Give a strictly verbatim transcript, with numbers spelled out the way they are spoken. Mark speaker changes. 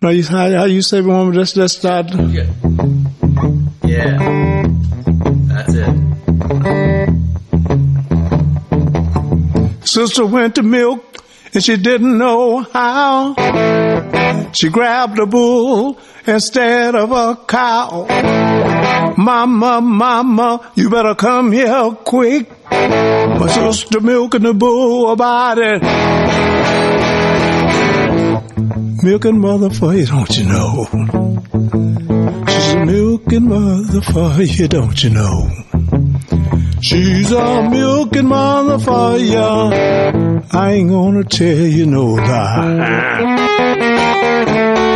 Speaker 1: No, you, how, how you say, woman, let's, let's start.
Speaker 2: Yeah. Yeah. That's it.
Speaker 1: Sister went to milk and she didn't know how. She grabbed a bull instead of a cow. Mama, mama, you better come here quick. My sister milking the bull about it. Milking mother for you, don't you know? She's a milking mother for you, don't you know? She's a milking mother for you. I ain't gonna tell you no lie.